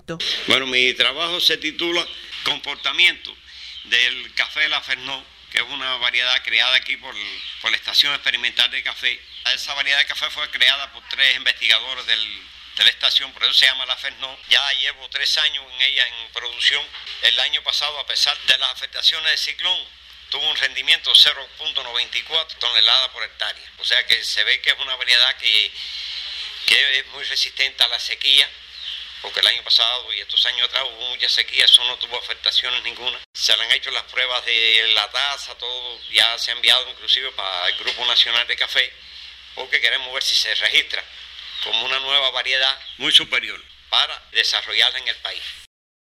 producto. Bueno, mi trabajo se titula Comportamiento del café La Fernó, que es una variedad creada aquí por la Estación Experimental de Café. Esa variedad de café fue creada por 3 investigadores de la estación, por eso se llama La Fernó. Ya llevo 3 años en ella en producción. El año pasado, a pesar de las afectaciones del ciclón, tuvo un rendimiento 0.94 toneladas por hectárea. O sea que se ve que es una variedad que es muy resistente a la sequía, porque el año pasado y estos años atrás hubo mucha sequía, eso no tuvo afectaciones ninguna. Se le han hecho las pruebas de la tasa, todo ya se ha enviado inclusive para el Grupo Nacional de Café, porque queremos ver si se registra como una nueva variedad muy superior para desarrollarla en el país.